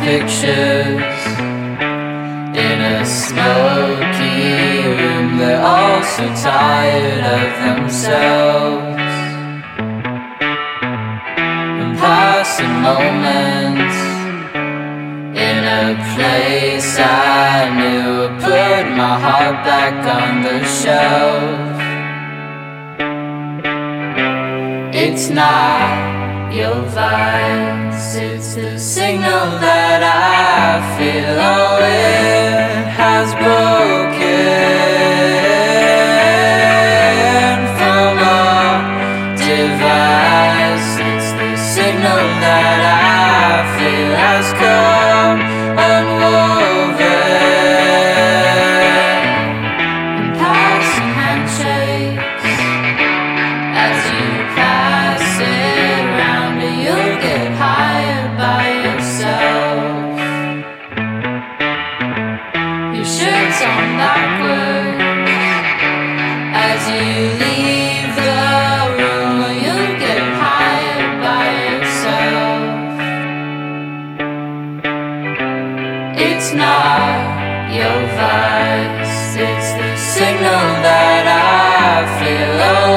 pictures in a smoky room. They're all so tired of themselves and passing moments in a place I knew. Put my heart back on the shelf. It's not your vice, it's the signal that I feel. Oh, it has broken from a device. It's the signal that I feel has come unwoven and passing handshakes as you pass it round. You'll get higher by yourself. Your shirt's on backwards as you leave the room. You'll get higher by yourself. It's not your vice, it's the signal that I feel.